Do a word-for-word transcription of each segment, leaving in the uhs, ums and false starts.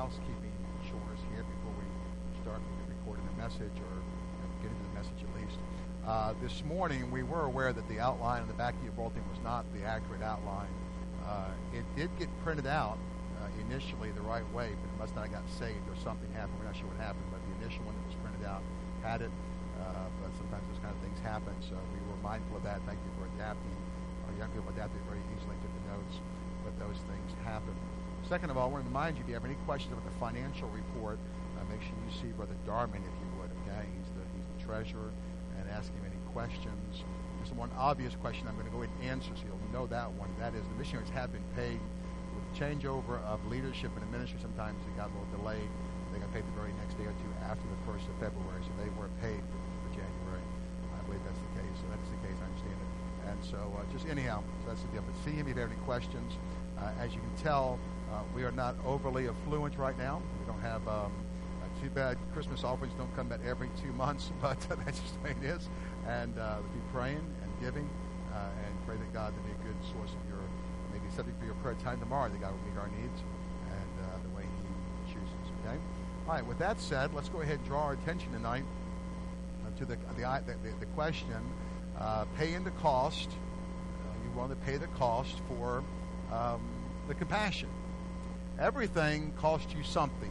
housekeeping chores here before we start recording the message, or you know, get into the message at least. Uh, this morning, we were aware that the outline on the back of your bulletin was not the accurate outline. Uh, it did get printed out uh, initially the right way, but it must not have got saved or something happened. We're not sure what happened, but the initial one that was printed out had it. Uh, but sometimes those kind of things happen, so we were mindful of that. Thank you for adapting. Our young people adapted very easily to the notes, but those things happen. Second of all, I want to remind you, if you have any questions about the financial report, uh, make sure you see Brother Darman, if you would, okay? He's the, he's the treasurer, and ask him any questions. There's one obvious question I'm going to go ahead and answer, so you'll know that one. That is, the missionaries have been paid. With the changeover of leadership in the ministry, sometimes it got a little delayed. They got paid the very next day or two after the first of February, so they were paid for, for January. I believe that's the case. So that's the case. I understand it. And so uh, just anyhow, so that's the deal. But see him if you have any questions. Uh, as you can tell, uh, we are not overly affluent right now. We don't have, um, uh, too bad Christmas offerings don't come back every two months, but uh, that's just the way it is. And uh, be praying and giving uh, and pray that God to be a good source of your, maybe subject for your prayer time tomorrow, that God will meet our needs and uh, the way he chooses, okay? All right, with that said, let's go ahead and draw our attention tonight uh, to the, the, the, the question, uh, paying the cost. Uh, you want to pay the cost for um, the compassion. Everything costs you something.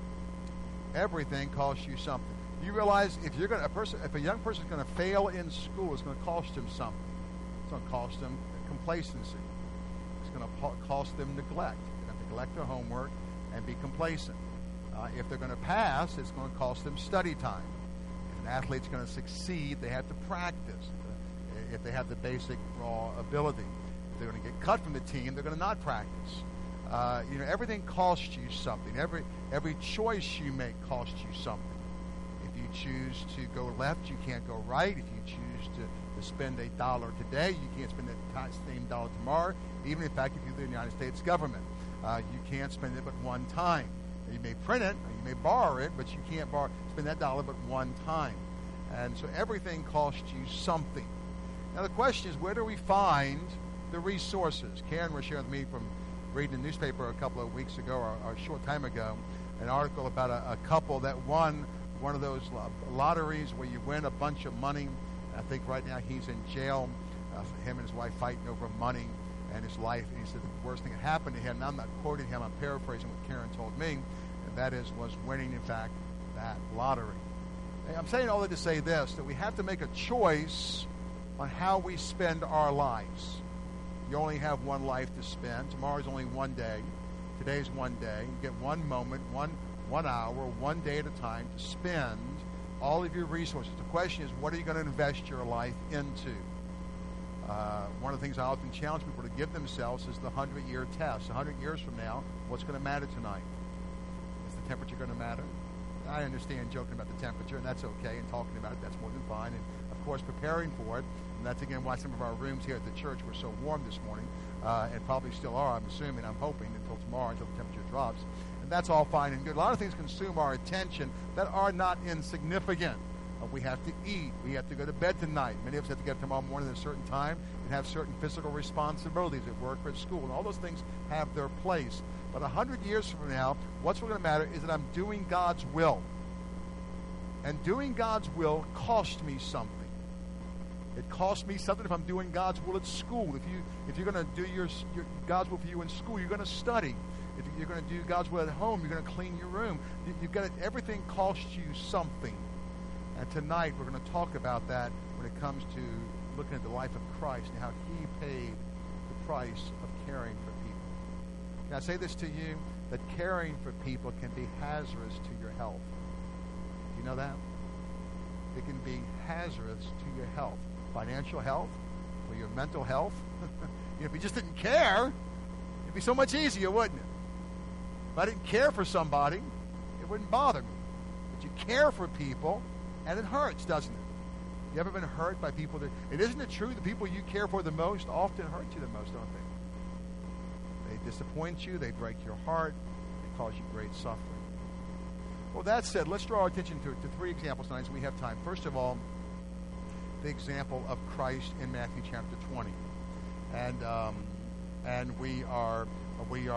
Everything costs you something. You realize if you're going a person, if a young person is going to fail in school, it's going to cost him something. It's going to cost them complacency. It's going to cost them neglect. They're going to neglect their homework and be complacent. Uh, if they're going to pass, it's going to cost them study time. If an athlete's going to succeed, they have to practice. If they have the basic raw ability, if they're going to get cut from the team, they're going to not practice. Uh, you know, everything costs you something. Every every choice you make costs you something. If you choose to go left, you can't go right. If you choose to, to spend a dollar today, you can't spend that same dollar tomorrow. Even in fact, if you're the United States government, uh, you can't spend it but one time. You may print it, or you may borrow it, but you can't borrow, spend that dollar but one time. And so everything costs you something. Now the question is, where do we find the resources? Karen was sharing with me from reading the newspaper a couple of weeks ago, or, or a short time ago, an article about a, a couple that won one of those lotteries where you win a bunch of money. I think right now he's in jail, uh, him and his wife fighting over money and his life. And he said the worst thing that happened to him, now I'm not quoting him, I'm paraphrasing what Karen told me, and that is, was winning, in fact, that lottery. And I'm saying all that to say this, that we have to make a choice on how we spend our lives. You only have one life to spend. Tomorrow's only one day. Today's one day. You get one moment, one one hour, one day at a time to spend all of your resources. The question is, what are you going to invest your life into? Uh, one of the things I often challenge people to give themselves is the hundred-year test. A hundred years from now, what's going to matter tonight? Is the temperature going to matter? I understand joking about the temperature, and that's okay, and talking about it, that's more than fine. And, of course, preparing for it. And that's, again, why some of our rooms here at the church were so warm this morning, uh, and probably still are, I'm assuming, I'm hoping, until tomorrow, until the temperature drops. And that's all fine and good. A lot of things consume our attention that are not insignificant. Uh, we have to eat. We have to go to bed tonight. Many of us have to get up tomorrow morning at a certain time and have certain physical responsibilities at work or at school. And all those things have their place. But a hundred years from now, what's going to matter is that I'm doing God's will. And doing God's will costs me something. It costs me something if I'm doing God's will at school. If you if you're going to do your, your God's will for you in school, you're going to study. If you're going to do God's will at home, you're going to clean your room. You, you've got to, everything costs you something. And tonight we're going to talk about that when it comes to looking at the life of Christ and how He paid the price of caring for people. Can I say this to you? That caring for people can be hazardous to your health. Do you know that? It can be hazardous to your health. Financial health, or your mental health. You know, if you just didn't care, it'd be so much easier, wouldn't it? If I didn't care for somebody, it wouldn't bother me. But you care for people, and it hurts, doesn't it? You ever been hurt by people that... It isn't it true the people you care for the most often hurt you the most, don't they? They disappoint you, they break your heart, they cause you great suffering. Well, that said, let's draw our attention to, to three examples tonight so we have time. First of all, the example of Christ in Matthew chapter twenty. And um, and we are we are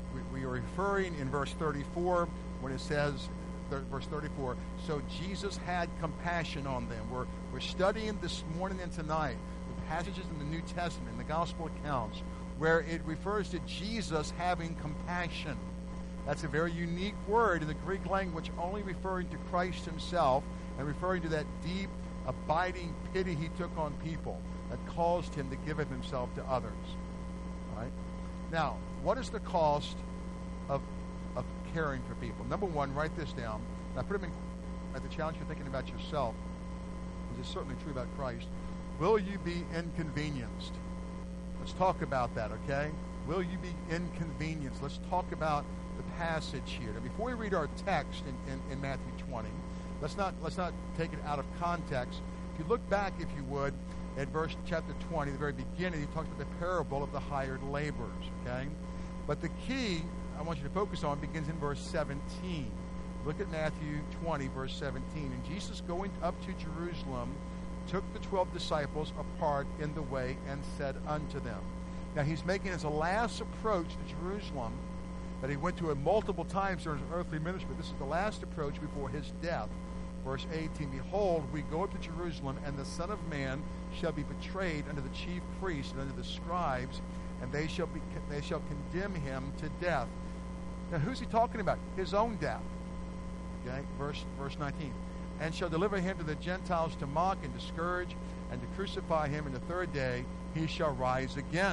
we, we are referring in verse thirty-four when it says, th- verse thirty-four, so Jesus had compassion on them. We're, we're studying this morning and tonight the passages in the New Testament, in the gospel accounts, where it refers to Jesus having compassion. That's a very unique word in the Greek language, only referring to Christ himself and referring to that deep, abiding pity he took on people that caused him to give of himself to others. All right? Now, what is the cost of, of caring for people? Number one, write this down. And I put them in at the challenge you're thinking about yourself, which is certainly true about Christ. Will you be inconvenienced? Let's talk about that, okay? Will you be inconvenienced? Let's talk about the passage here. Now, before we read our text in, in, in Matthew twenty, let's not let's not take it out of context. If you look back, if you would, at verse chapter twenty, the very beginning, he talks about the parable of the hired laborers, okay? But the key I want you to focus on begins in verse seventeen. Look at Matthew twenty, verse seventeen. And Jesus, going up to Jerusalem, took the twelve disciples apart in the way and said unto them. Now, he's making his last approach to Jerusalem that he went to it multiple times during his earthly ministry. This is the last approach before his death. Verse eighteen, behold, we go up to Jerusalem, and the Son of Man shall be betrayed unto the chief priests and unto the scribes, and they shall be they shall condemn him to death. Now, who's he talking about? His own death. Okay, verse verse nineteen. And shall deliver him to the Gentiles to mock and to scourge and to crucify him, and the third day he shall rise again.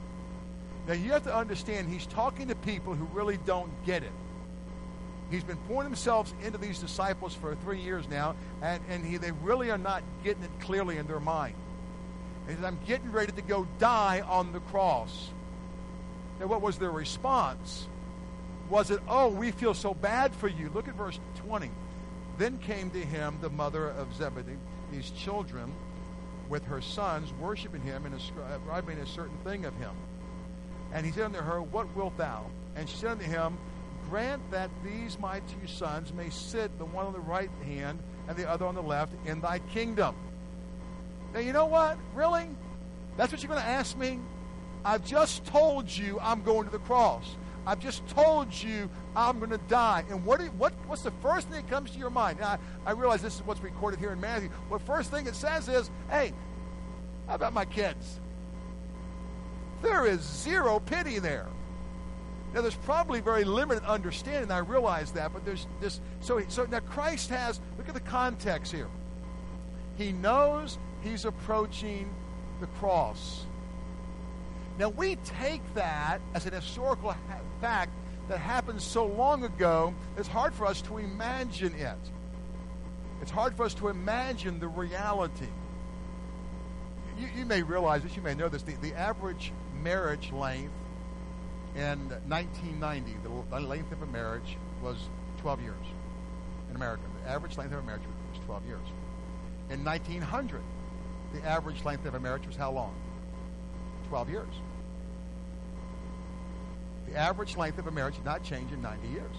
Now, you have to understand, he's talking to people who really don't get it. He's been pouring himself into these disciples for three years now, and, and he, they really are not getting it clearly in their mind. He says, I'm getting ready to go die on the cross. Now, what was their response? Was it, oh, we feel so bad for you? Look at verse twenty. Then came to him the mother of Zebedee, these children, with her sons, worshiping him and ascribing a certain thing of him. And he said unto her, what wilt thou? And she said unto him, grant that these my two sons may sit, the one on the right hand and the other on the left, in thy kingdom. Now, you know what? Really? That's what you're going to ask me? I've just told you I'm going to the cross. I've just told you I'm going to die. And what, do you, what what's the first thing that comes to your mind? Now, I, I realize this is what's recorded here in Matthew. What first thing it says is, hey, how about my kids? There is zero pity there. Now, there's probably very limited understanding. I realize that, but there's this. So, so now Christ has, look at the context here. He knows he's approaching the cross. Now, we take that as an historical ha- fact that happened so long ago, it's hard for us to imagine it. It's hard for us to imagine the reality. You, you may realize this, you may know this, the, the average marriage length in nineteen ninety, the length of a marriage was twelve years in America. The average length of a marriage was twelve years. In nineteen hundred, the average length of a marriage was how long? twelve years. The average length of a marriage did not change in ninety years.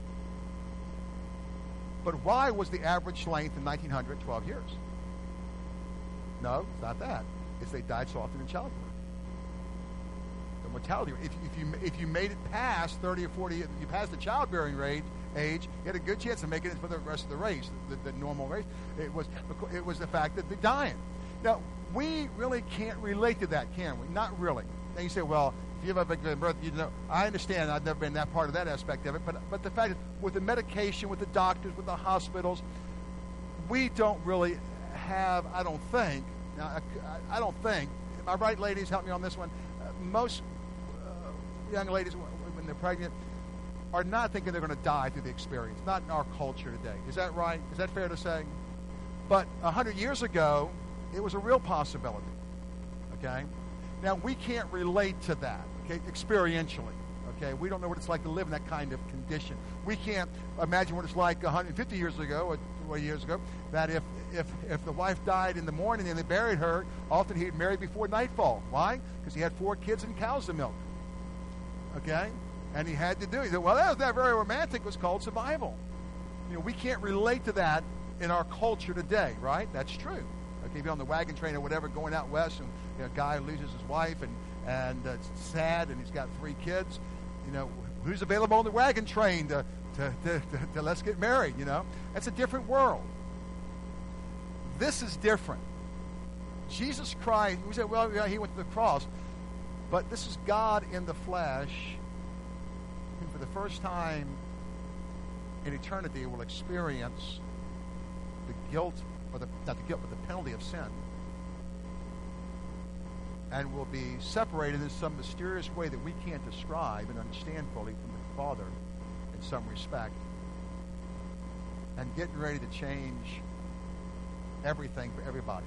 But why was the average length in nineteen hundred twelve years? No, it's not that. It's they died so often in childbirth. The mortality rate. If, if you if you made it past thirty or forty, you passed the childbearing rate age, you had a good chance of making it for the rest of the race, the, the normal race. It was it was the fact that they're dying. Now, we really can't relate to that, can we? Not really. Now you say, well, if you have a big birth, you know, I understand. I've never been that part of that aspect of it, but but the fact is, with the medication, with the doctors, with the hospitals, we don't really have. I don't think. Now, I, I don't think. Am I right, ladies? Help me on this one. Uh, most uh, young ladies, when they're pregnant, are not thinking they're going to die through the experience. Not in our culture today. Is that right? Is that fair to say? But a hundred years ago, it was a real possibility. Okay? Now, we can't relate to that, okay, experientially. Okay? We don't know what it's like to live in that kind of condition. We can't imagine what it's like one hundred fifty years ago, or twenty years ago, that if, if, if the wife died in the morning and they buried her, often he'd marry before nightfall. Why? Because he had four kids and cows to milk. Okay? And he had to do it. He said, well, that was not very romantic. It was called survival. You know, we can't relate to that in our culture today, right? That's true. Okay, if you're on the wagon train or whatever, going out west, and you know, a guy loses his wife, and and uh, it's sad, and he's got three kids. You know, Who's available on the wagon train to, to, to, to, to let's get married, you know? It's a different world. This is different. Jesus Christ, we say, well, yeah, he went to the cross. But this is God in the flesh, who for the first time in eternity will experience the guilt, or the, not the guilt, but the penalty of sin, and will be separated in some mysterious way that we can't describe and understand fully from the Father in some respect, and getting ready to change everything for everybody.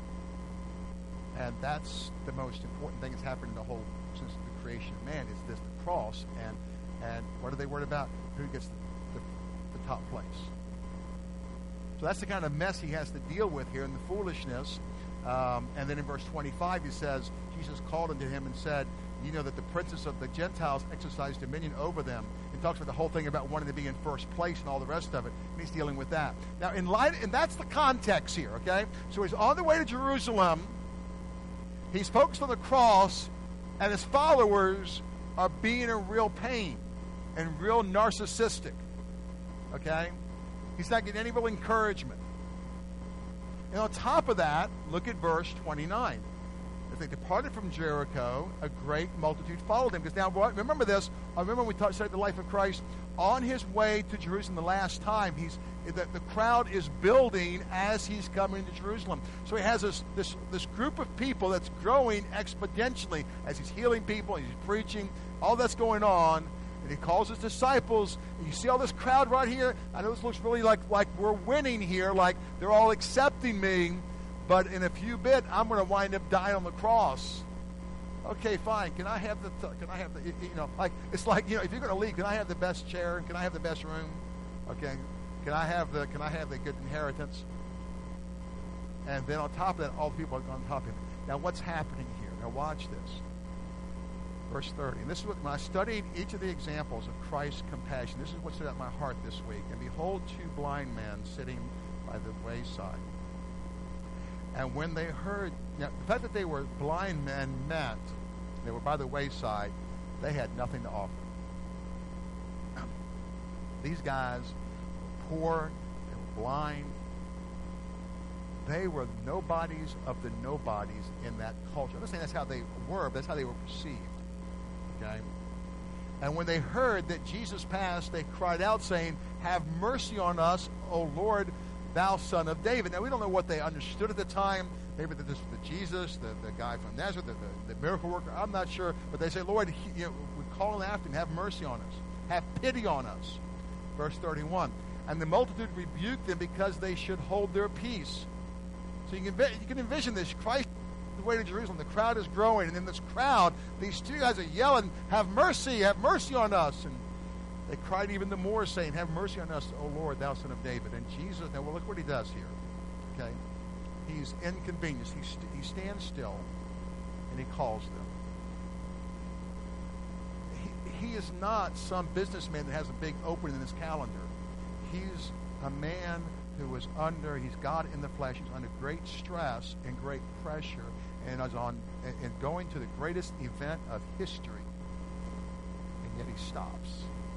And that's the most important thing that's happened in the whole, since the creation of man, is this, the cross. And and what are they worried about? Who gets the, the, the top place? So that's the kind of mess he has to deal with here, in the foolishness. Um, and then in verse twenty-five he says, Jesus called unto him and said, you know that the princes of the Gentiles exercise dominion over them. He talks about the whole thing about wanting to be in first place and all the rest of it. And he's dealing with that. Now, in light, and that's the context here, okay? So he's on the way to Jerusalem. He's focused on the cross, and his followers are being in real pain and real narcissistic. Okay? He's not getting any real encouragement. And on top of that, look at verse twenty-nine. As they departed from Jericho, a great multitude followed him. Because now, remember this. I remember when we talked about the life of Christ. On his way to Jerusalem the last time, he's the, the crowd is building as he's coming to Jerusalem. So he has this, this, this group of people that's growing exponentially as he's healing people, he's preaching, all that's going on. And he calls his disciples. And you see all this crowd right here? I know this looks really like, like we're winning here, like they're all accepting me. But in a few bit, I'm going to wind up dying on the cross. Okay, fine. Can I have the? Can I have the? You know, like it's like you know, if you're going to leave, can I have the best chair? Can I have the best room? Okay. Can I have the? Can I have the good inheritance? And then on top of that, all the people are on top of him. Now, what's happening here? Now, watch this. Verse thirty. And this is what when I studied each of the examples of Christ's compassion. This is what stood out in my heart this week. And behold, two blind men sitting by the wayside. And when they heard, now, the fact that they were blind men meant they were by the wayside, they had nothing to offer. These guys were poor, they were blind. They were nobodies of the nobodies in that culture. I'm not saying that's how they were, but that's how they were perceived. Okay? And when they heard that Jesus passed, they cried out, saying, have mercy on us, O Lord, thou son of David. Now, we don't know what they understood at the time. Maybe that this was the Jesus, the, the guy from Nazareth, the, the, the miracle worker. I'm not sure. But they say, Lord, he, you know, we're calling after him. Have mercy on us. Have pity on us. Verse thirty-one. And the multitude rebuked them because they should hold their peace. So you can, you can envision this. Christ on the way to Jerusalem. The crowd is growing. And in this crowd, these two guys are yelling, have mercy, have mercy on us. And they cried even the more, saying, have mercy on us, O Lord, thou son of David. And Jesus, now well, look what he does here. Okay? He's inconvenienced. He, st- he stands still, and he calls them. He, he is not some businessman that has a big opening in his calendar. He's a man who is under, he's God in the flesh. He's under great stress and great pressure, and is on and going to the greatest event of history. And yet he stops.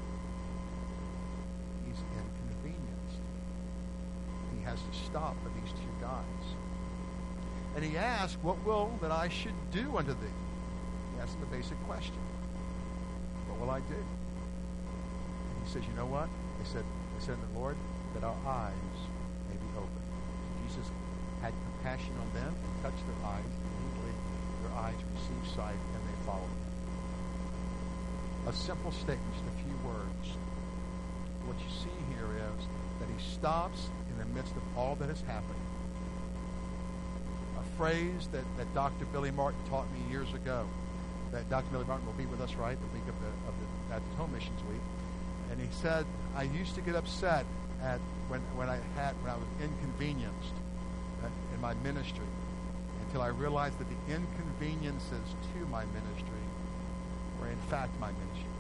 Inconvenienced. He has to stop for these two guys. And he asks, what will that I should do unto thee? He asks him a basic question. What will I do? And he says, you know what? They said, they said to the Lord, that our eyes may be open. Jesus had compassion on them and touched their eyes. Immediately their eyes received sight and they followed him. A simple statement, just a few words. What you see here is that he stops in the midst of all that is happening. A phrase that, that Doctor Billy Martin taught me years ago. That Doctor Billy Martin will be with us, right, the week of the, of the Baptist Home Missions Week. And he said, I used to get upset at when, when I had when I was inconvenienced in my ministry until I realized that the inconveniences to my ministry were in fact my ministry.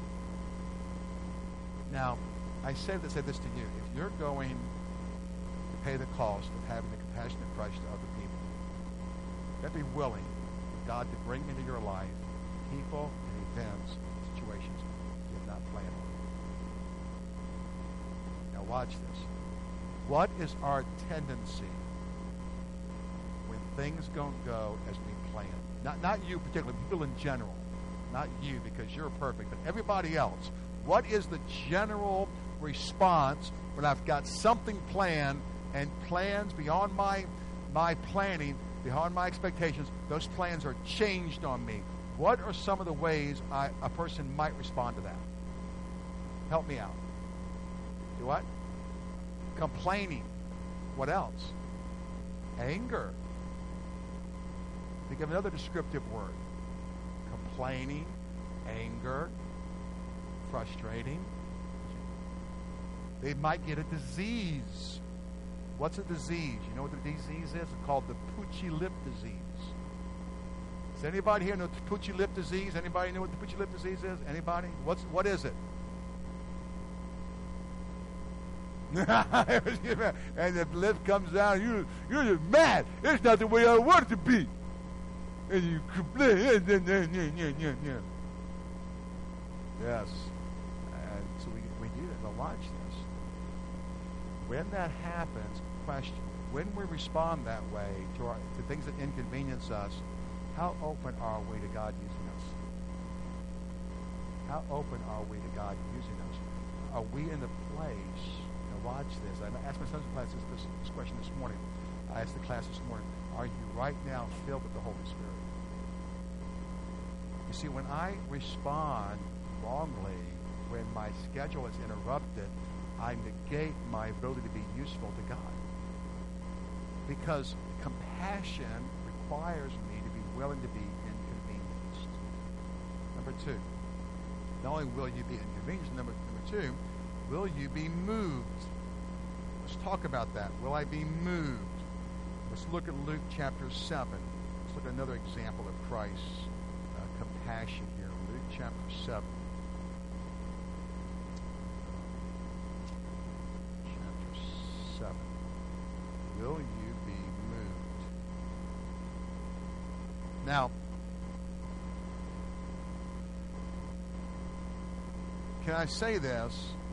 Now, I say this, say this to you. If you're going to pay the cost of having the compassion of Christ to other people, you have to be willing for God to bring into your life people and events and situations you have not watch this. What is our tendency when things don't go as we plan? Not, not you particularly, people in general. Not you because you're perfect, but everybody else. What is the general response when I've got something planned and plans beyond my my planning, beyond my expectations, those plans are changed on me? What are some of the ways I, a person might respond to that? Help me out. Do what? Complaining. What else? Anger. Think of another descriptive word. Complaining, anger, frustrating. They might get a disease. What's a disease? You know what the disease is? It's called the Poochie lip disease. Does anybody here know the Poochie lip disease? Anybody know what the Poochie lip disease is? Anybody? What's what is it? And the lip comes out, you you're just mad. It's not the way I want it to be. And you complain. Yes. And so we, we do that. Now watch this. When that happens, question, when we respond that way to, our, to things that inconvenience us, how open are we to God using us? How open are we to God using us? Are we in the place, now watch this, I asked my son's class this, this, this question this morning. I asked the class this morning, are you right now filled with the Holy Spirit? You see, when I respond wrongly, when my schedule is interrupted, I negate my ability to be useful to God. Because compassion requires me to be willing to be inconvenienced. Number two, not only will you be inconvenienced, number, number two, will you be moved? Let's talk about that. Will I be moved? Let's look at Luke chapter seven. Let's look at another example of Christ's uh, compassion here. Luke chapter seven. Chapter seven. Will you be moved? Now, can I say this?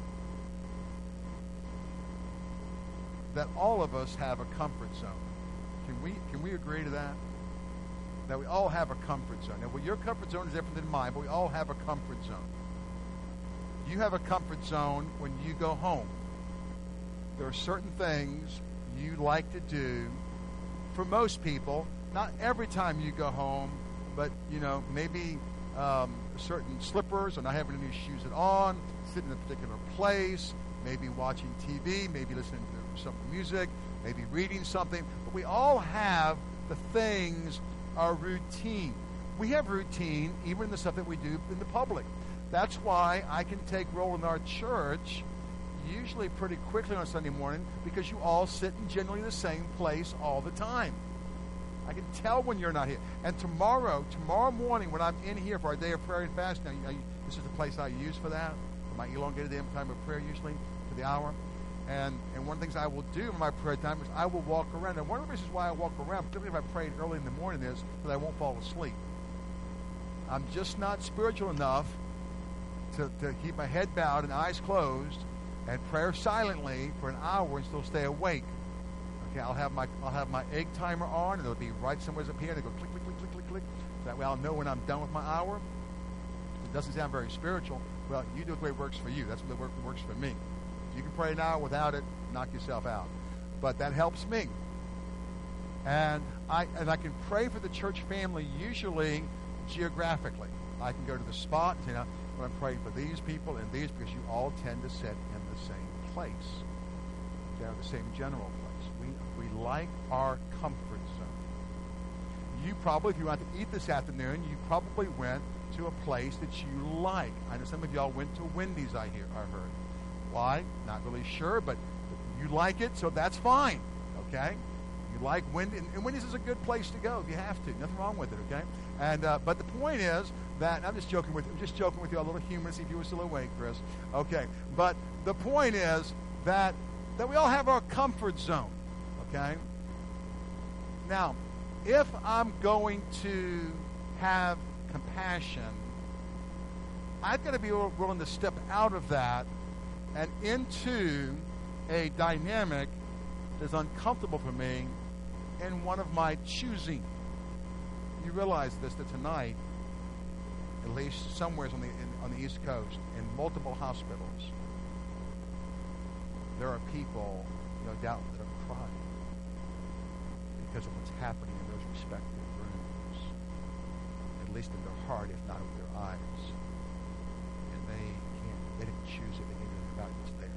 That all of us have a comfort zone. Can we can we agree to that? That we all have a comfort zone. Now, well, your comfort zone is different than mine, but we all have a comfort zone. You have a comfort zone when you go home. There are certain things you like to do. For most people, not every time you go home, but, you know, maybe um, certain slippers or not having any shoes at on, sitting in a particular place, maybe watching T V, maybe listening to some music, maybe reading something. But we all have the things, our routine. We have routine even in the stuff that we do in the public. That's why I can take roll in our church usually pretty quickly on Sunday morning, because you all sit in generally the same place all the time. I can tell when you're not here. And tomorrow, tomorrow morning when I'm in here for our day of prayer and fasting, now, this is the place I use for that, for my elongated time of prayer usually, for the hour. And and one of the things I will do in my prayer time is I will walk around. And one of the reasons why I walk around, particularly if I prayed early in the morning, is that I won't fall asleep. I'm just not spiritual enough to, to keep my head bowed and eyes closed and pray silently for an hour and still stay awake. Okay, I'll have my I'll have my egg timer on, and it'll be right somewhere up here, and it'll go click, click, click, click, click, click. So that way I'll know when I'm done with my hour. It doesn't sound very spiritual. Well, you do it the way it works for you. That's what works for me. You can pray an hour without it, knock yourself out. But that helps me. And I and I can pray for the church family usually geographically. I can go to the spot and say, now, I'm praying for these people and these, because you all tend to sit in the same place. They're the same general place. We we like our comfort zone. You probably, if you went to eat this afternoon, you probably went to a place that you like. I know some of y'all went to Wendy's, I hear, I heard. Why? Not really sure, but you like it, so that's fine. Okay? You like Wendy's, and Wendy's is a good place to go if you have to. Nothing wrong with it. Okay? And uh, but the point is that I'm just joking with I'm just joking with you, a little humor, see if you were still awake, Chris. Okay. But the point is that that we all have our comfort zone. Okay? Now, if I'm going to have compassion, I've got to be willing to step out of that and into a dynamic that is uncomfortable for me and one of my choosing. You realize this, that tonight, at least somewhere on the in, on the East Coast, in multiple hospitals, there are people, no doubt, that are crying because of what's happening in those respective rooms, at least in their heart, if not with their eyes. And they can't, they didn't choose it, they didn't know about it, it's there.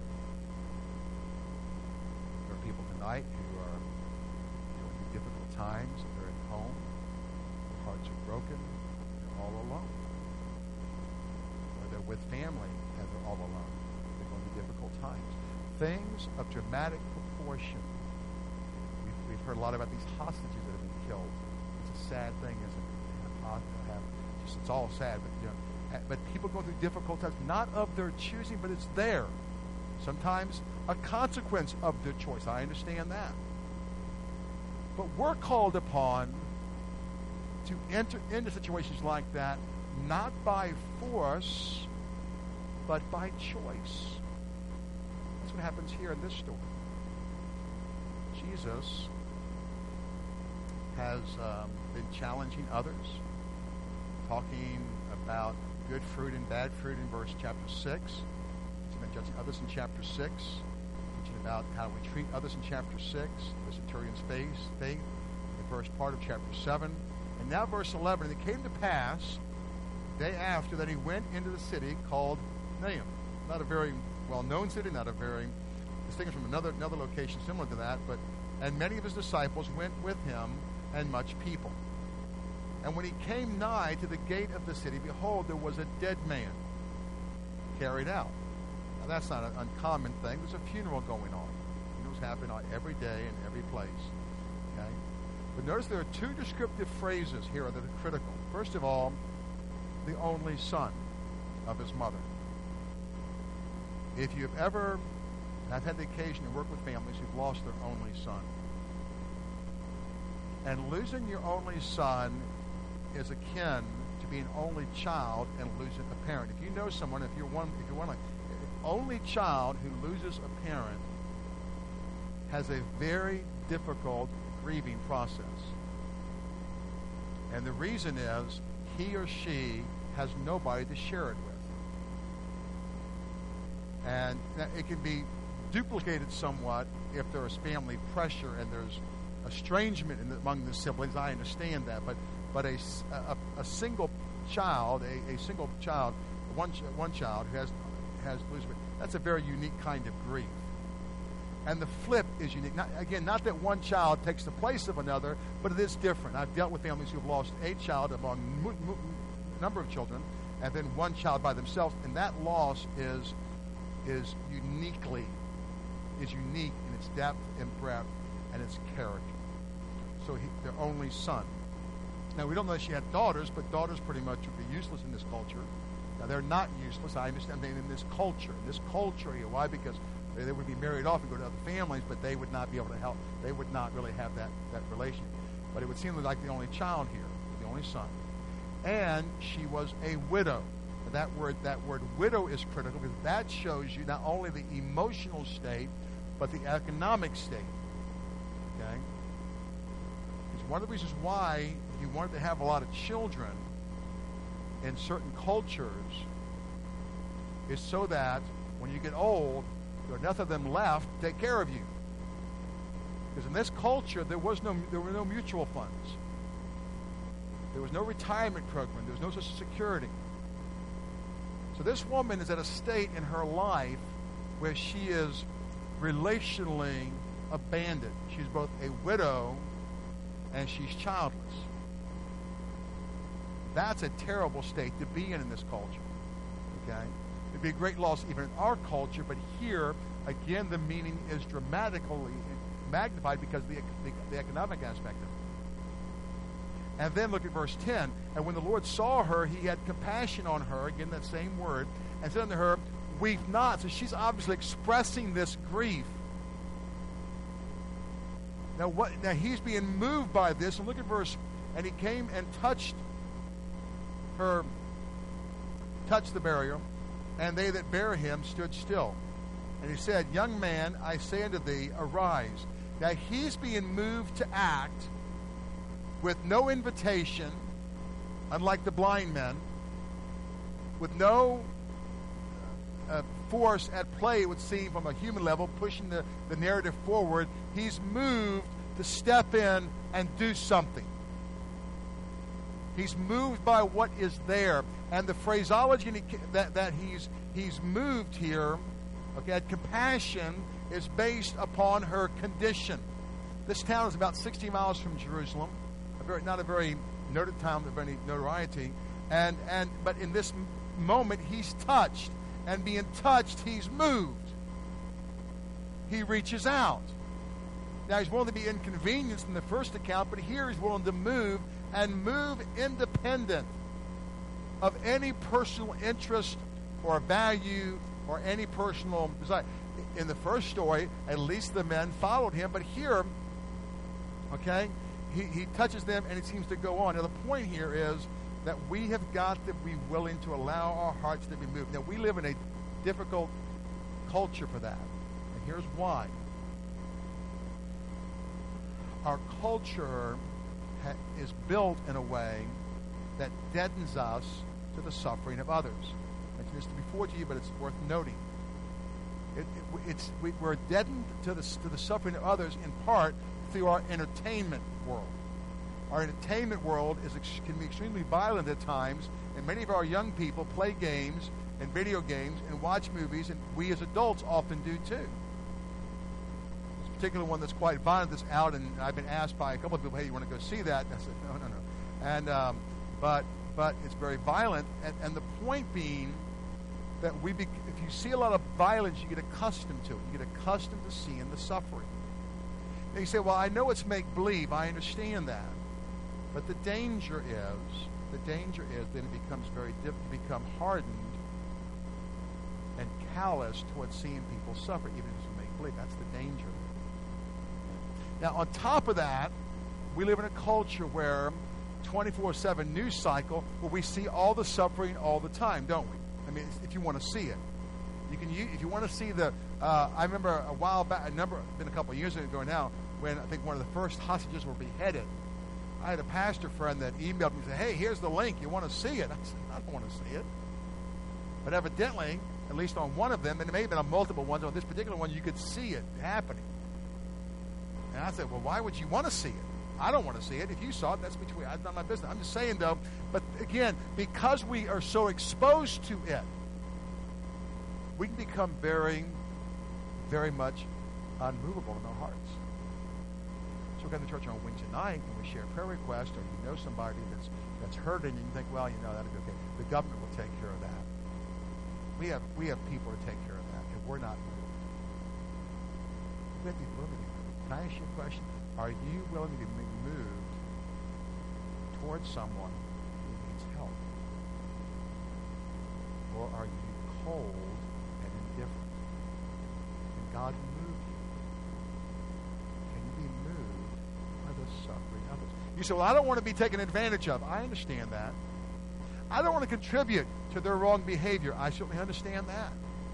There are people tonight who are going through difficult times, they're at home, their hearts are broken, they're all alone. Or they're with family and they're all alone. They're going through difficult times. Things of dramatic proportion. We've, we've heard a lot about these hostages that have been killed. It's a sad thing, isn't it? Have, have, just, it's all sad, but you know, but people go through difficult times, not of their choosing, but it's there. Sometimes a consequence of their choice. I understand that. But we're called upon to enter into situations like that, not by force, but by choice. That's what happens here in this story. Jesus has um, been challenging others, talking about good fruit and bad fruit in verse chapter six. He's been judging others in chapter six, teaching about how we treat others in chapter six, the centurion's faith, faith in the first part of chapter seven. And now verse eleven, and it came to pass, the day after, that he went into the city called Naim. Not a very well-known city, not a very distinguished from another another location similar to that, but and many of his disciples went with him, and much people. And when he came nigh to the gate of the city, behold, there was a dead man carried out. Now that's not an uncommon thing. There's a funeral going on. Funerals happen on every day in every place. Okay? But notice there are two descriptive phrases here that are critical. First of all, the only son of his mother. If you've ever, and I've had the occasion to work with families who've lost their only son, and losing your only son is akin to being an only child and losing a parent. If you know someone, if you're one, if you're one like only child who loses a parent, has a very difficult grieving process, and the reason is he or she has nobody to share it with. And it can be duplicated somewhat if there is family pressure and there's estrangement in the, among the siblings. I understand that, but but a, a, a single child, a, a single child, one one child who has has losing, that's a very unique kind of grief. And the flip is unique. Not, again, not that one child takes the place of another, but it is different. I've dealt with families who have lost a child among a number of children, and then one child by themselves, and that loss is is uniquely, is unique in its depth and breadth and its character. So he, their only son. Now, we don't know if she had daughters, but daughters pretty much would be useless in this culture. Now, they're not useless, I understand, I mean, in this culture. In this culture here. Why? Because they, they would be married off and go to other families, but they would not be able to help. They would not really have that, that relation. But it would seem like the only child here, the only son. And she was a widow. That word, that word widow is critical because that shows you not only the emotional state, but the economic state. Okay? Because one of the reasons why you wanted to have a lot of children in certain cultures is so that when you get old, there are enough of them left to take care of you. Because in this culture, there was no, there were no mutual funds. There was no retirement program. There was no Social Security. So this woman is at a state in her life where she is relationally abandoned. She's both a widow and she's childless. That's a terrible state to be in in this culture. Okay? It'd be a great loss even in our culture, but here, again, the meaning is dramatically magnified because of the, the, the economic aspect of it. And then look at verse ten. And when the Lord saw her, he had compassion on her, again that same word, and said unto her, weep not. So she's obviously expressing this grief. Now what? Now he's being moved by this. And look at verse, and he came and touched her, touched the barrier, and they that bare him stood still. And he said, young man, I say unto thee, arise. Now he's being moved to act with no invitation, unlike the blind men, with no uh, force at play, it would seem, from a human level, pushing the, the narrative forward. He's moved to step in and do something. He's moved by what is there. And the phraseology that, that he's, he's moved here, okay, at compassion, is based upon her condition. This town is about sixty miles from Jerusalem, a very, not a very noted town of any notoriety. And, and, but in this moment, he's touched. And being touched, he's moved. He reaches out. Now, he's willing to be inconvenienced in the first account, but here he's willing to move and move independent of any personal interest or value or any personal desire. In the first story, at least the men followed him, but here, okay, he, he touches them and it seems to go on. Now, the point here is that we have got to be willing to allow our hearts to be moved. Now, we live in a difficult culture for that, and here's why. Our culture ha- is built in a way that deadens us to the suffering of others. I mentioned this before to you, but it's worth noting. It, it, it's, we, we're deadened to the, to the suffering of others in part through our entertainment world. Our entertainment world is ex- can be extremely violent at times, and many of our young people play games and video games and watch movies, and we as adults often do too. This particular one that's quite violent that's out, and I've been asked by a couple of people, hey, you want to go see that? And I said, no, no, no. And um, but but it's very violent, and, and the point being that we, be, if you see a lot of violence, you get accustomed to it. You get accustomed to seeing the suffering. And you say, well, I know it's make-believe. I understand that. But the danger is, the danger is that it becomes very difficult to become hardened and callous towards seeing people suffer, even if it's make-believe. That's the danger. Now, on top of that, we live in a culture where twenty-four seven news cycle, where we see all the suffering all the time, don't we? I mean, if you want to see it, you can. If you want to see the, uh, I remember a while back, a number, been a couple of years ago now, when I think one of the first hostages were beheaded. I had a pastor friend that emailed me and said, hey, here's the link. You want to see it? I said, I don't want to see it. But evidently, at least on one of them, and it may have been on multiple ones, on this particular one, you could see it happening. And I said, well, why would you want to see it? I don't want to see it. If you saw it, that's between, that's not my business. I'm just saying, though, but again, because we are so exposed to it, we can become very, very much unmovable in our hearts. So we come to church on Wednesday night and we share a prayer request, or you know somebody that's that's hurting, and you think, well, you know, that'll be okay. The government will take care of that. We have we have people to take care of that, and we're not moved. We have to be willing. Can I ask you a question? Are you willing to be moved towards someone who needs help? Or are you cold and indifferent? Can God move you? Can you be moved by the suffering of others? You say, well, I don't want to be taken advantage of. I understand that. I don't want to contribute to their wrong behavior. I certainly understand that.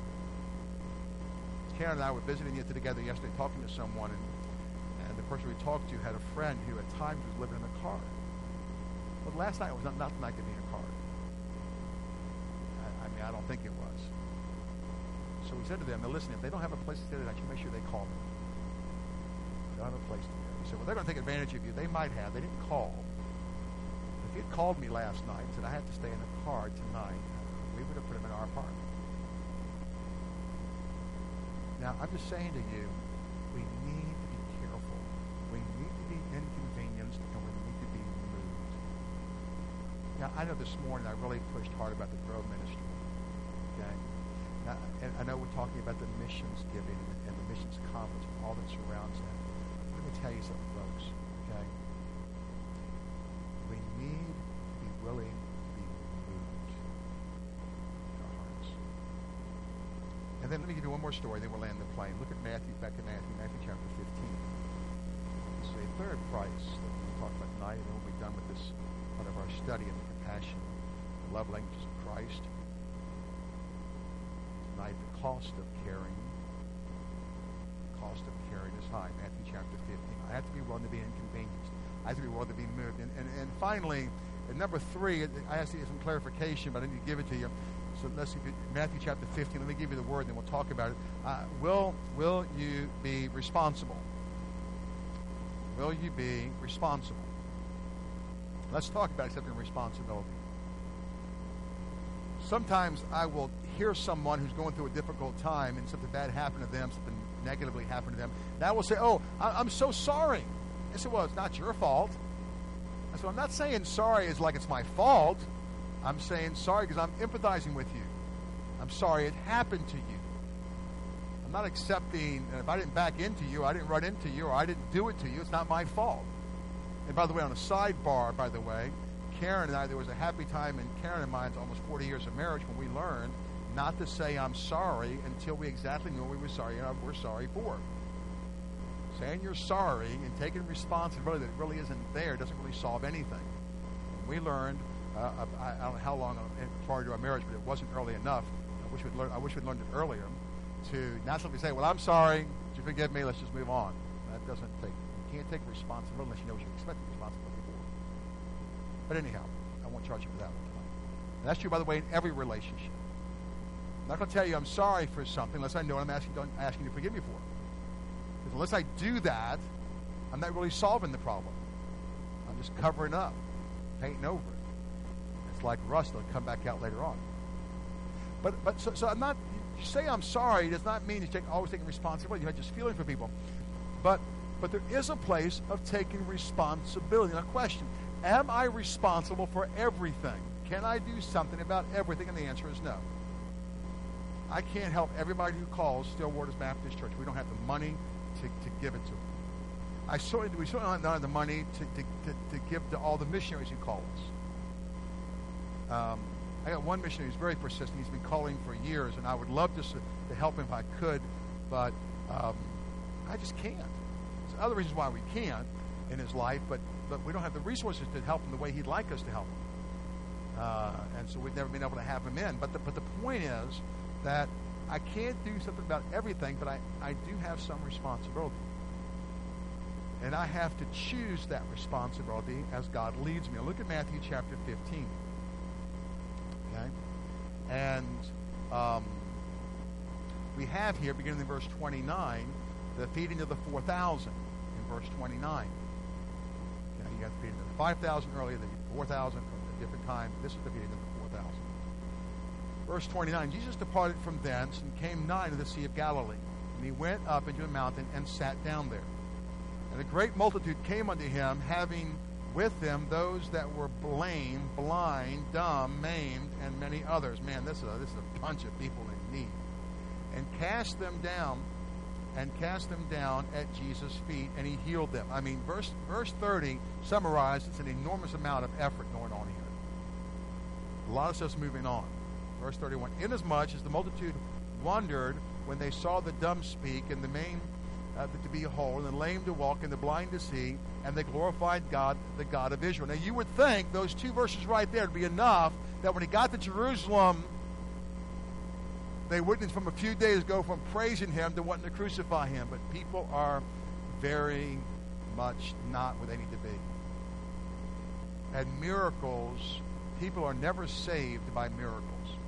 Karen and I were visiting it together yesterday, talking to someone, and And the person we talked to had a friend who at times was living in a car. But last night was not, not the night to be in a car. I, I mean, I don't think it was. So we said to them, now listen, if they don't have a place to stay tonight, you make sure they call me. They don't have a place to stay. We said, well, they're going to take advantage of you. They might have. They didn't call. If he had called me last night and said I had to stay in a car tonight, we would have put him in our apartment. Now, I'm just saying to you, we need to be careful. We need to be inconvenienced, and we need to be moved. Now, I know this morning I really pushed hard about the Grow Ministry. Okay? Now, and I know we're talking about the missions giving and the missions conference and all that surrounds that. Let me tell you something, folks. Okay? We need to be willing to be moved in our hearts. And then let me give you one more story, then we'll land the plane. Look at Matthew, back in Matthew, Matthew chapter fifteen. This is a third price that we'll talk about tonight, and then we'll be done with this part of our study in the compassion, the love languages of Christ. Tonight, the cost of caring. cost of carrying is high. Matthew chapter fifteen. I have to be willing to be inconvenienced. I have to be willing to be moved. And, and, and finally, at number three, I asked you some clarification, but I need to give it to you. So let's see, Matthew chapter fifteen. Let me give you the word, and then we'll talk about it. Uh, will will you be responsible? Will you be responsible? Let's talk about accepting responsibility. Sometimes I will hear someone who's going through a difficult time and something bad happened to them, something negatively happened to them, and I will say, oh, I- I'm so sorry. I said, well, it's not your fault. I said, I'm not saying sorry is like it's my fault. I'm saying sorry because I'm empathizing with you. I'm sorry it happened to you. I'm not accepting, and if I didn't back into you, I didn't run into you, or I didn't do it to you, it's not my fault. And by the way, on a sidebar, by the way, Karen and I, there was a happy time in Karen and mine's almost forty years of marriage when we learned not to say I'm sorry until we exactly knew what we were sorry and we're sorry for. Saying you're sorry and taking responsibility that really isn't there doesn't really solve anything. And we learned, uh, I, I don't know how long prior to our marriage, but it wasn't early enough. I wish we'd learned, I wish we'd learned it earlier, to not simply say, well, I'm sorry, did you forgive me, let's just move on. That doesn't take, you can't take responsibility unless you know what you're expecting responsibility for. But anyhow, I won't charge you for that one tonight. And that's true, by the way, in every relationship. I'm not going to tell you I'm sorry for something unless I know what I'm asking, asking you to forgive me for. Because unless I do that, I'm not really solving the problem. I'm just covering up, painting over it. It's like rust that'll come back out later on. But but so, so I'm not, you say I'm sorry does not mean you take always taking responsibility. You have just feeling for people. But but there is a place of taking responsibility. Now, question, am I responsible for everything? Can I do something about everything? And the answer is no. I can't help everybody who calls Stillwaters Baptist Church. We don't have the money to, to give it to them. I certainly, we certainly don't have the money to, to, to, to give to all the missionaries who call us. Um, I got one missionary who's very persistent. He's been calling for years, and I would love to, to help him if I could, but um, I just can't. There's other reasons why we can't in his life, but, but we don't have the resources to help him the way he'd like us to help him. Uh, and so we've never been able to have him in. But the, but the point is that I can't do something about everything, but I, I do have some responsibility. And I have to choose that responsibility as God leads me. Now look at Matthew chapter fifteen. Okay? And um, we have here, beginning in verse twenty-nine, the feeding of the four thousand in verse twenty-nine. Okay, you got the feeding of the five thousand earlier, the four thousand at a different time. This is the feeding of the four thousand. Verse twenty-nine, Jesus departed from thence and came nigh to the Sea of Galilee. And he went up into a mountain and sat down there. And a great multitude came unto him, having with them those that were lame, blind, dumb, maimed, and many others. Man, this is a, this is a bunch of people in need. And cast them down, and cast them down at Jesus' feet, and he healed them. I mean, verse verse thirty summarized, it's an enormous amount of effort going on here. A lot of stuff's moving on. Verse thirty-one, inasmuch as the multitude wondered when they saw the dumb speak, and the maimed uh, to be whole, and the lame to walk, and the blind to see, and they glorified God, the God of Israel. Now you would think those two verses right there would be enough that when he got to Jerusalem, they wouldn't from a few days go from praising him to wanting to crucify him. But people are very much not where they need to be. And miracles, people are never saved by miracles.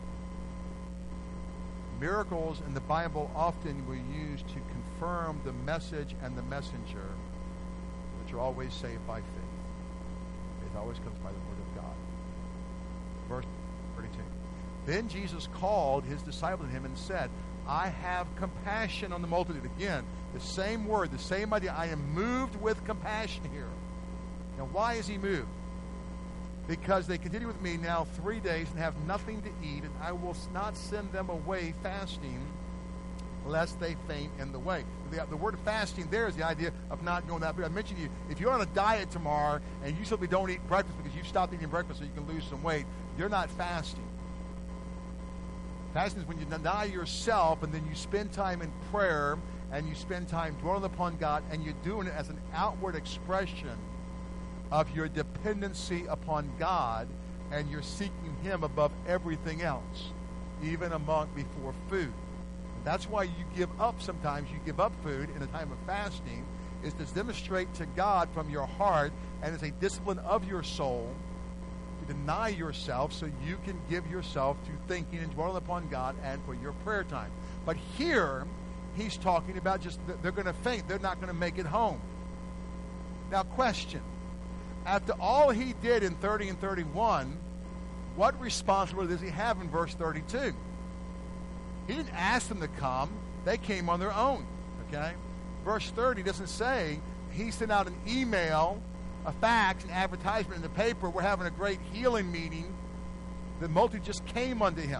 Miracles in the Bible often were used to confirm the message and the messenger, which are always saved by faith. Faith always comes by the word of God. Verse thirty-two. Then Jesus called his disciples to him and said, I have compassion on the multitude. Again, the same word, the same idea. I am moved with compassion here. Now, why is he moved? Because they continue with me now three days and have nothing to eat, and I will not send them away fasting, lest they faint in the way. The, the word fasting there is the idea of not going that. But I mentioned to you, if you're on a diet tomorrow and you simply don't eat breakfast because you've stopped eating breakfast so you can lose some weight, you're not fasting. Fasting is when you deny yourself and then you spend time in prayer and you spend time dwelling upon God, and you're doing it as an outward expression of your dependency upon God, and you're seeking him above everything else, even among before food. And That's why you give up sometimes. You give up food in a time of fasting, is to demonstrate to God from your heart, and it's a discipline of your soul to deny yourself so you can give yourself to thinking and dwelling upon God and for your prayer time. But here, he's talking about just they're going to faint. They're not going to make it home. Now, question. After all he did in thirty and thirty-one, what responsibility does he have in verse thirty-two? He didn't ask them to come. They came on their own. Okay? Verse thirty doesn't say he sent out an email, a fax, an advertisement in the paper. We're having a great healing meeting. The multitude just came unto him.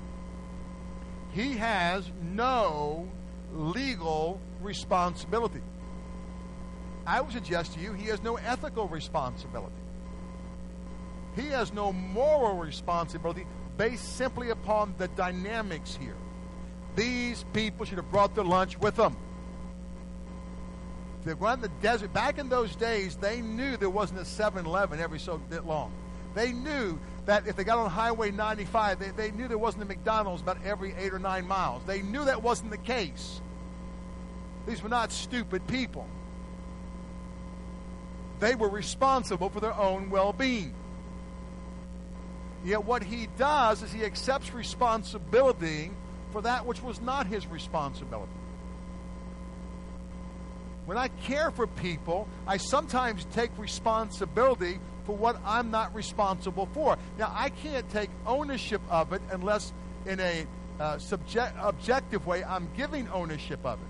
He has no legal responsibility. I would suggest to you he has no ethical responsibility. He has no moral responsibility based simply upon the dynamics here. These people should have brought their lunch with them. If they're going in the desert, back in those days, they knew there wasn't a seven eleven every so bit long. They knew that if they got on Highway ninety-five, they, they knew there wasn't a McDonald's about every eight or nine miles. They knew that wasn't the case. These were not stupid people. They were responsible for their own well-being. Yet what he does is he accepts responsibility for that which was not his responsibility. When I care for people, I sometimes take responsibility for what I'm not responsible for. Now, I can't take ownership of it unless in a uh, subject, objective way I'm giving ownership of it.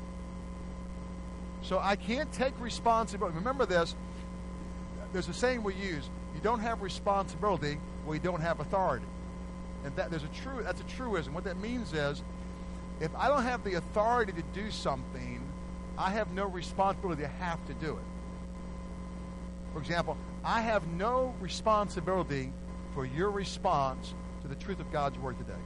So I can't take responsibility. Remember this, there's a saying we use, you don't have responsibility where you don't have authority. And that there's a true that's a truism. What that means is, if I don't have the authority to do something, I have no responsibility to have to do it. For example, I have no responsibility for your response to the truth of God's Word today.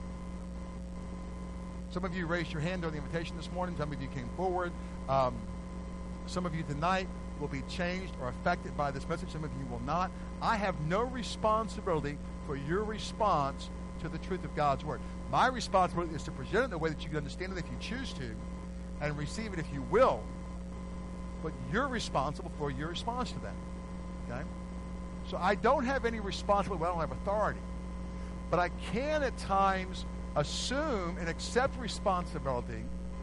Some of you raised your hand on the invitation this morning. Some of you came forward. Um, some of you tonight will be changed or affected by this message. Some of you will not. I have no responsibility for your response to the truth of God's Word. My responsibility is to present it in a way that you can understand it if you choose to, and receive it if you will. But you're responsible for your response to that. Okay? So I don't have any responsibility. Well, I don't have authority. But I can at times assume and accept responsibility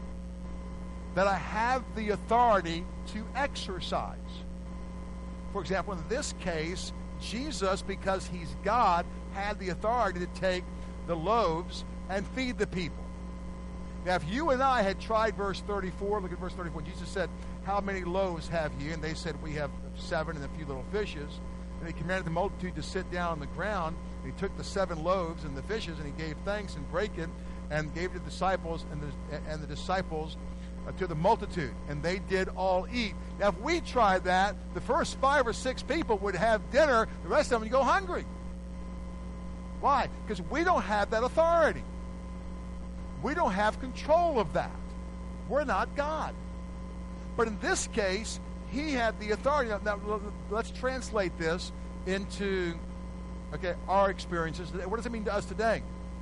that I have the authority to exercise. For example, in this case, Jesus, because he's God, had the authority to take the loaves and feed the people. Now, if you and I had tried verse thirty-four, look at verse thirty-four. Jesus said, how many loaves have you? And they said, we have seven and a few little fishes. And he commanded the multitude to sit down on the ground. And he took the seven loaves and the fishes, and he gave thanks and brake it, and gave it to the disciples, and the, and the disciples uh, to the multitude. And they did all eat. Now, if we tried that, the first five or six people would have dinner. The rest of them would go hungry. Why? Because we don't have that authority. We don't have control of that. We're not God. But in this case, he had the authority. Now, now let's translate this into, okay, our experiences today. What does it mean to us today?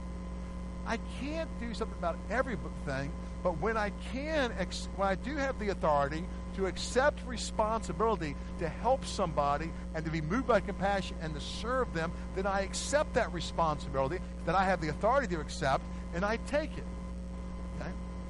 I can't do something about everything, but when I can, when I do have the authority to accept responsibility to help somebody and to be moved by compassion and to serve them, then I accept that responsibility that I have the authority to accept, and I take it. Okay?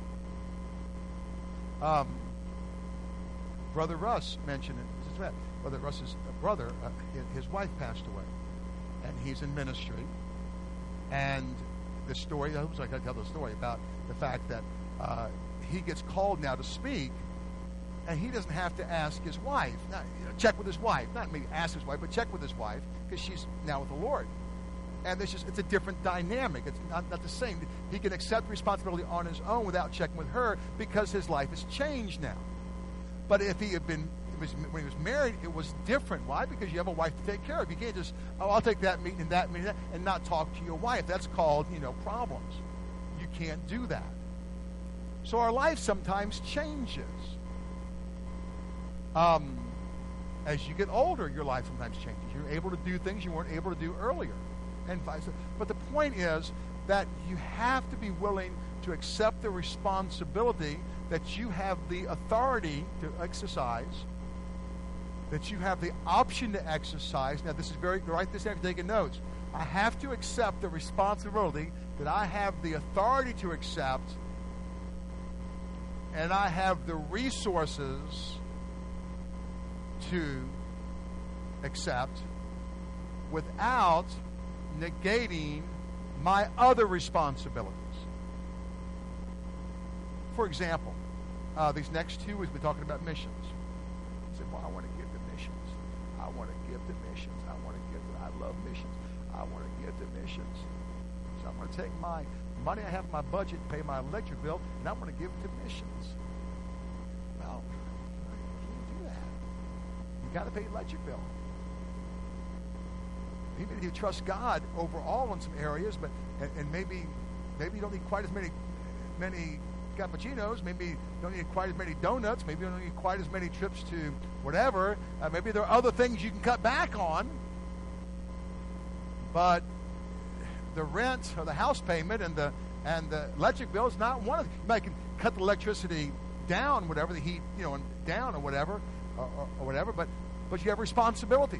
Um, Brother Russ mentioned it. Brother Russ's brother, uh, his wife passed away, and he's in ministry. And the story, I was like I tell the story about the fact that uh, he gets called now to speak, and he doesn't have to ask his wife. Not, you know, check with his wife, not maybe ask his wife, but check with his wife, because she's now with the Lord. And this is, it's a different dynamic. It's not, not the same. He can accept responsibility on his own without checking with her because his life has changed now. But if he had been, it was, when he was married, it was different. Why? Because you have a wife to take care of. You can't just, oh, I'll take that meeting and that meeting and not talk to your wife. That's called, you know, problems. You can't do that. So our life sometimes changes. Um, as you get older, your life sometimes changes. You're able to do things you weren't able to do earlier. And vice versa. But the point is that you have to be willing to accept the responsibility that you have the authority to exercise, that you have the option to exercise. Now, this is very, write this down if you're taking notes. I have to accept the responsibility that I have the authority to accept, and I have the resources to accept without negating my other responsibilities. For example, uh, these next two weeks we're talking about missions. You say, well, I want to give to missions. I want to give to missions. I want to give to, I love missions. I want to give to missions. So I'm going to take my money I have in my budget, pay my electric bill, and I'm going to give it to missions. Well, you can't do that. You got to pay your electric bill. Even if you trust God overall in some areas, but and, and maybe maybe you don't need quite as many many cappuccinos, maybe you don't need quite as many donuts, maybe you don't need quite as many trips to whatever. Uh, maybe there are other things you can cut back on. But the rent or the house payment and the and the electric bill is not one of them. You might can cut the electricity down, whatever, the heat, you know, down or whatever, or, or, or whatever. But but you have responsibilities.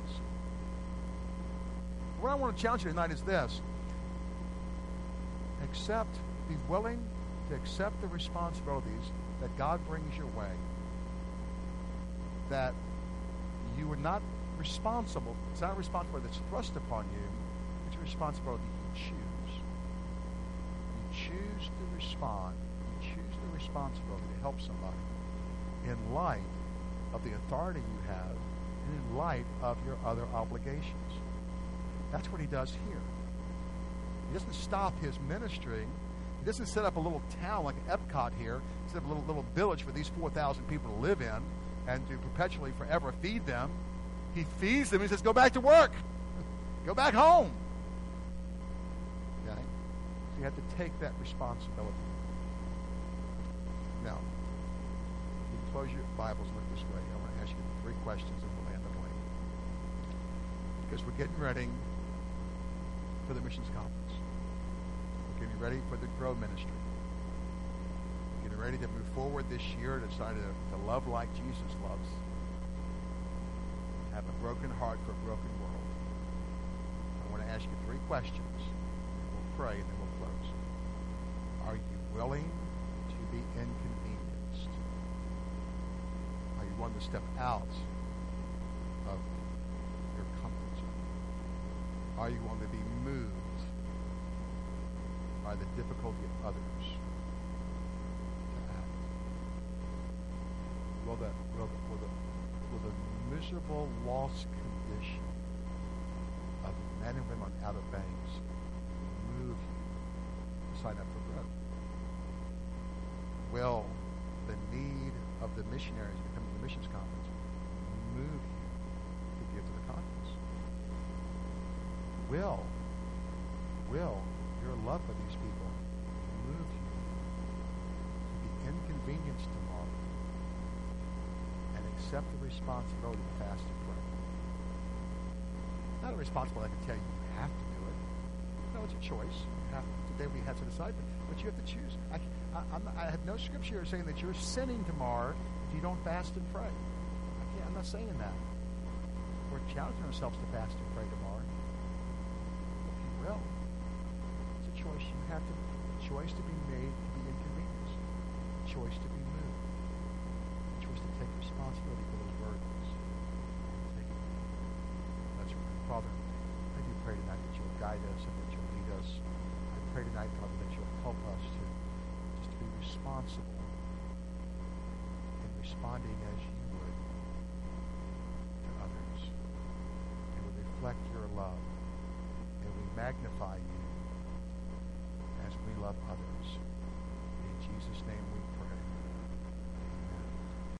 What I want to challenge you tonight is this: accept, be willing to accept the responsibilities that God brings your way. That you are not responsible. It's not a responsibility that's thrust upon you. It's a responsibility you choose. You choose to respond. You choose the responsibility to help somebody in light of the authority you have and in light of your other obligations. That's what he does here. He doesn't stop his ministry. He doesn't set up a little town like Epcot here, set up a little little village for these four thousand people to live in and to perpetually forever feed them. He feeds them. He says, go back to work. Go back home. Okay? So you have to take that responsibility. Now, you can close your Bibles and look this way. I want to ask you three questions and we'll land the plane. Because we're getting ready for the missions conference. We're getting ready for the Grow Ministry. We're getting ready to move forward this year to try to, to love like Jesus loves. Have a broken heart for a broken world. I want to ask you three questions. We'll pray and then we'll close. Are you willing to be inconvenienced? Are you willing to step out of your comfort zone? Are you willing to be moved by the difficulty of others to act? Will the, will the, will the, will the miserable, lost condition of men and women out of banks move you to sign up for growth? Will the need of the missionaries becoming the missions conference move you to give to the conference? Will, will your love for these people move you to be inconvenienced tomorrow and accept the responsibility to fast and pray? Not a responsibility I can tell you you have to do it. No, it's a choice. You have, today we have to decide, but, but you have to choose. I, I, I'm, I have no scripture saying that you're sinning tomorrow if you don't fast and pray. I can't, I'm not saying that. We're challenging ourselves to fast and pray tomorrow. If you will, it's a choice you have to. A choice to be made to be inconvenienced. A choice to be moved. A choice to take responsibility for those burdens. Take it. Let's pray. Father, I do pray tonight that you'll guide us and that you'll lead us. I pray tonight, Father, that you'll help us to just to be responsible in responding as you would to others. And we reflect your love. And we magnify you as we love others.